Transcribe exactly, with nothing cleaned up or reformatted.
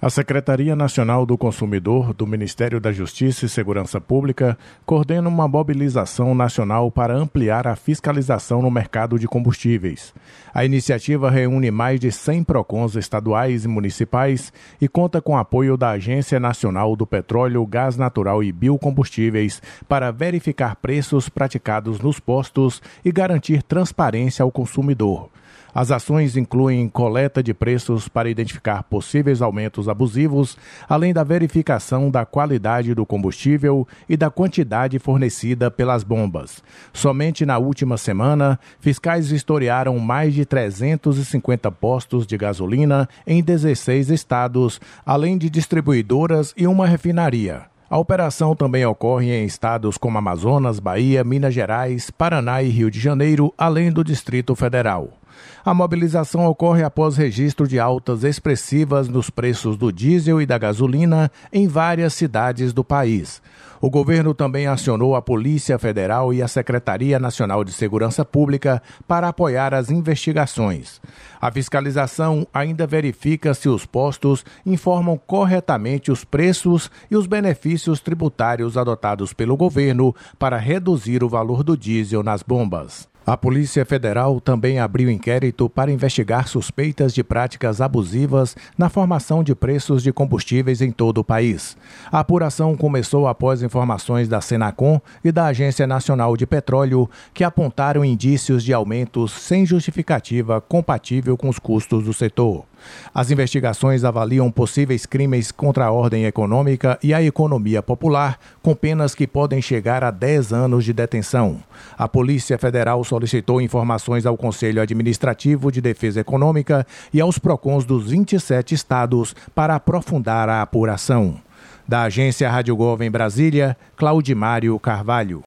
A Secretaria Nacional do Consumidor do Ministério da Justiça e Segurança Pública coordena uma mobilização nacional para ampliar a fiscalização no mercado de combustíveis. A iniciativa reúne mais de cem PROCONs estaduais e municipais e conta com apoio da Agência Nacional do Petróleo, Gás Natural e Biocombustíveis para verificar preços praticados nos postos e garantir transparência ao consumidor. As ações incluem coleta de preços para identificar possíveis aumentos abusivos, além da verificação da qualidade do combustível e da quantidade fornecida pelas bombas. Somente na última semana, fiscais vistoriaram mais de trezentos e cinquenta postos de gasolina em dezesseis estados, além de distribuidoras e uma refinaria. A operação também ocorre em estados como Amazonas, Bahia, Minas Gerais, Paraná e Rio de Janeiro, além do Distrito Federal. A mobilização ocorre após registro de altas expressivas nos preços do diesel e da gasolina em várias cidades do país. O governo também acionou a Polícia Federal e a Secretaria Nacional de Segurança Pública para apoiar as investigações. A fiscalização ainda verifica se os postos informam corretamente os preços e os benefícios tributários adotados pelo governo para reduzir o valor do diesel nas bombas. A Polícia Federal também abriu inquérito para investigar suspeitas de práticas abusivas na formação de preços de combustíveis em todo o país. A apuração começou após informações da Senacom e da Agência Nacional de Petróleo, que apontaram indícios de aumentos sem justificativa compatível com os custos do setor. As investigações avaliam possíveis crimes contra a ordem econômica e a economia popular, com penas que podem chegar a dez anos de detenção. A Polícia Federal solicitou informações ao Conselho Administrativo de Defesa Econômica e aos PROCONs dos vinte e sete estados para aprofundar a apuração. Da Agência Rádio Gov em Brasília, Claudimário Carvalho.